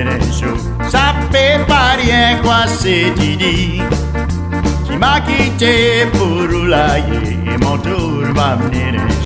m'amener chaud. Ça fait pas rien quoi c'est Didi qui m'a quitté pour roulailler. Mon tour m'amener